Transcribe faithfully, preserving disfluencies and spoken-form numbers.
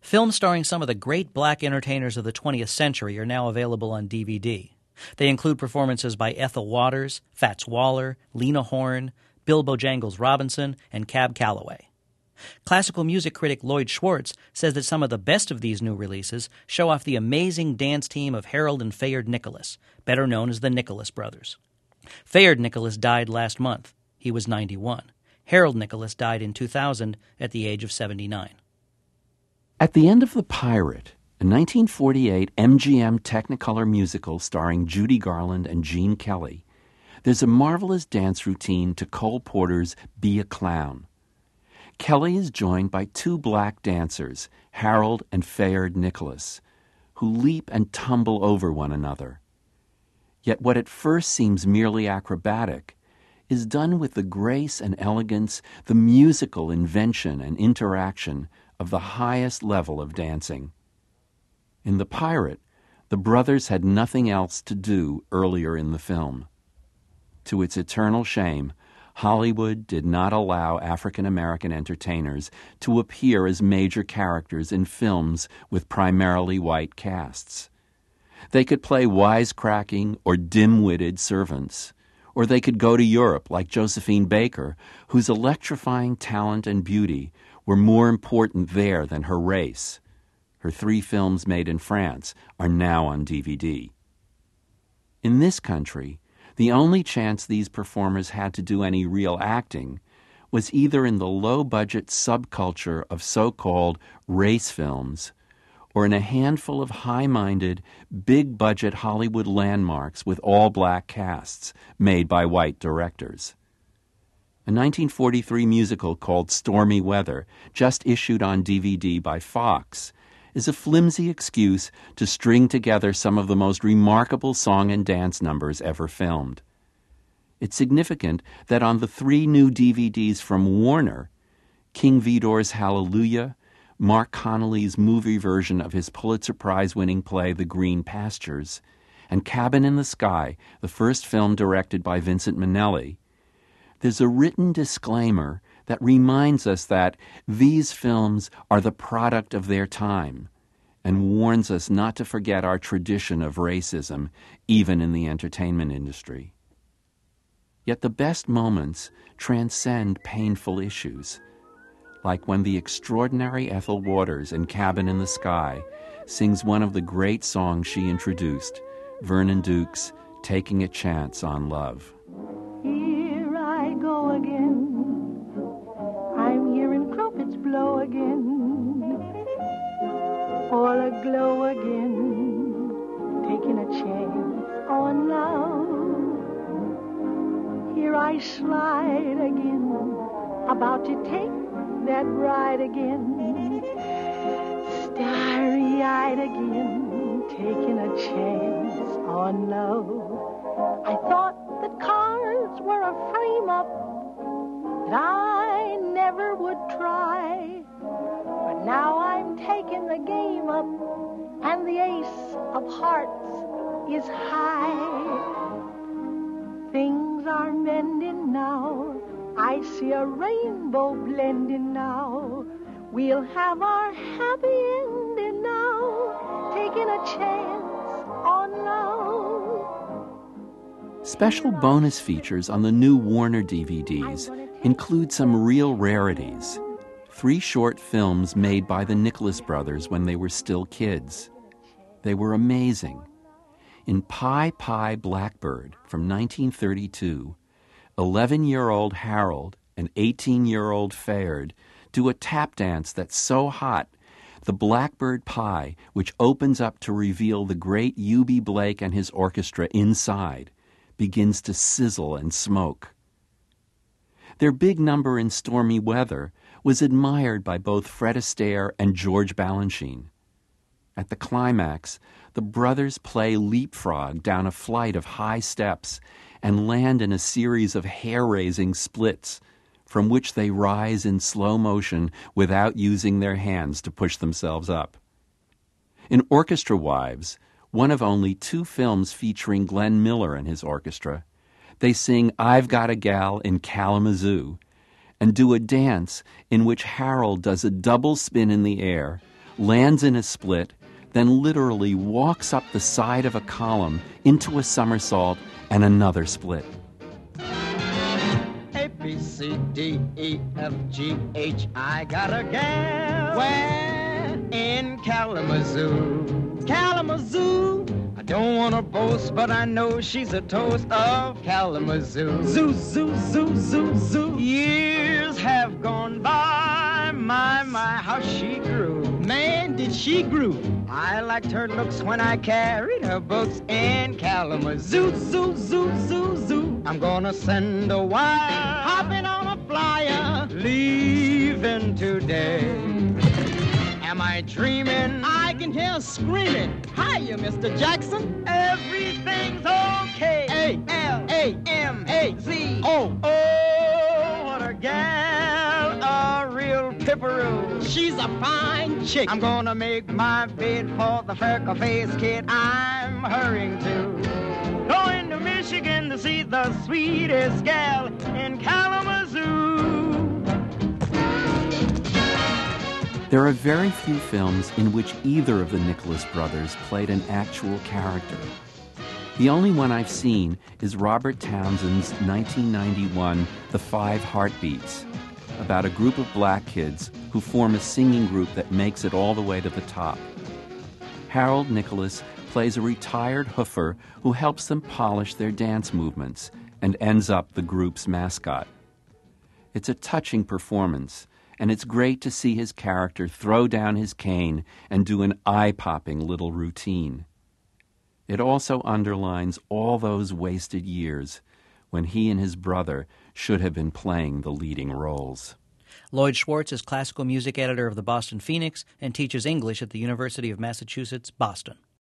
Films starring some of the great black entertainers of the twentieth century are now available on D V D. They include performances by Ethel Waters, Fats Waller, Lena Horne, Bill Bojangles Robinson, and Cab Calloway. Classical music critic Lloyd Schwartz says that some of the best of these new releases show off the amazing dance team of Harold and Fayard Nicholas, better known as the Nicholas Brothers. Fayard Nicholas died last month. He was ninety-one. Harold Nicholas died in two thousand at the age of seventy-nine. At the End of the Pirate, a nineteen forty-eight M G M Technicolor musical starring Judy Garland and Gene Kelly, there's a marvelous dance routine to Cole Porter's Be a Clown. Kelly is joined by two black dancers, Harold and Fayard Nicholas, who leap and tumble over one another. Yet what at first seems merely acrobatic is done with the grace and elegance, the musical invention and interaction of the highest level of dancing. In The Pirate, the brothers had nothing else to do earlier in the film. To its eternal shame, Hollywood did not allow African-American entertainers to appear as major characters in films with primarily white casts. They could play wisecracking or dim-witted servants, or they could go to Europe like Josephine Baker, whose electrifying talent and beauty were more important there than her race. Her three films made in France are now on D V D. In this country, the only chance these performers had to do any real acting was either in the low-budget subculture of so-called race films or in a handful of high-minded, big-budget Hollywood landmarks with all-black casts made by white directors. A nineteen forty-three musical called Stormy Weather, just issued on D V D by Fox, is a flimsy excuse to string together some of the most remarkable song and dance numbers ever filmed. It's significant that on the three new D V Ds from Warner, King Vidor's Hallelujah, Mark Connelly's movie version of his Pulitzer Prize-winning play The Green Pastures, and Cabin in the Sky, the first film directed by Vincent Minnelli, there's a written disclaimer that reminds us that these films are the product of their time and warns us not to forget our tradition of racism, even in the entertainment industry. Yet the best moments transcend painful issues, like when the extraordinary Ethel Waters in Cabin in the Sky sings one of the great songs she introduced, Vernon Duke's Taking a Chance on Love. Here I go again, I'm hearing trumpets blow again, all aglow again, taking a chance on love. Here I slide again, about to take that ride again, starry-eyed again, taking a chance on love. I thought that cars were a frame-up that I never would try, but now I'm taking the game up, and the ace of hearts is high. Things are mending now, I see a rainbow blending now. We'll have our happy ending now, taking a chance on love. Special bonus features on the new Warner D V Ds include some real rarities. Three short films made by the Nicholas brothers when they were still kids. They were amazing. In Pie Pie Blackbird from nineteen thirty-two, eleven-year-old Harold and eighteen-year-old Fayard do a tap dance that's so hot, the blackbird pie, which opens up to reveal the great Eubie Blake and his orchestra inside, begins to sizzle and smoke. Their big number in Stormy Weather was admired by both Fred Astaire and George Balanchine. At the climax, the brothers play leapfrog down a flight of high steps and land in a series of hair-raising splits, from which they rise in slow motion without using their hands to push themselves up. In Orchestra Wives, one of only two films featuring Glenn Miller and his orchestra, they sing I've Got a Gal in Kalamazoo and do a dance in which Harold does a double spin in the air, lands in a split, then literally walks up the side of a column into a somersault and another split. A, B, C, D, E, F, G, H, I got a gal. Where? In Kalamazoo. Kalamazoo. I don't want to boast, but I know she's a toast of Kalamazoo. Zoo, zoo, zoo, zoo, zoo. Years have gone by, my, my, how she grew. Man, did she grew. I liked her looks when I carried her books in Kalamazoo. Zoo, zoo, zoo, zoo. I'm gonna send a wire, hopping on a flyer, leaving today. Am I dreaming? I can hear her screaming. Hiya, Mister Jackson. Everything's okay. A L A M A Z O. Oh, what a gal, a real pipperoo. She's a fine chick. I'm gonna make my bid for the freckle-faced kid I'm hurrying to. Going to Michigan to see the sweetest gal in Kalamazoo. There are very few films in which either of the Nicholas brothers played an actual character. The only one I've seen is Robert Townsend's nineteen ninety-one The Five Heartbeats, about a group of black kids who form a singing group that makes it all the way to the top. Harold Nicholas plays a retired hoofer who helps them polish their dance movements and ends up the group's mascot. It's a touching performance, and it's great to see his character throw down his cane and do an eye-popping little routine. It also underlines all those wasted years when he and his brother should have been playing the leading roles. Lloyd Schwartz is classical music editor of the Boston Phoenix and teaches English at the University of Massachusetts, Boston.